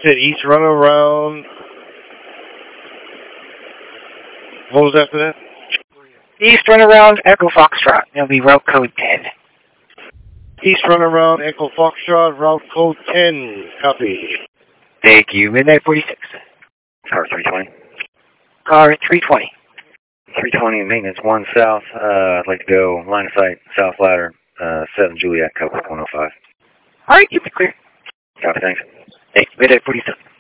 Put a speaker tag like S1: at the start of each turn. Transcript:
S1: said east runaround. What was after that?
S2: East runaround, Echo Foxtrot. It'll be route code 10.
S1: East runaround, Echo Foxtrot, route code 10. Copy.
S2: Thank you. Midnight 46.
S3: Car 320.
S2: Car 320.
S3: 320 maintenance 1 south. I'd like to go line of sight, south ladder, 7 Juliet, Cover 105.
S2: All right, keep it clear.
S3: Copy, thanks.
S2: Thanks. Midnight 47.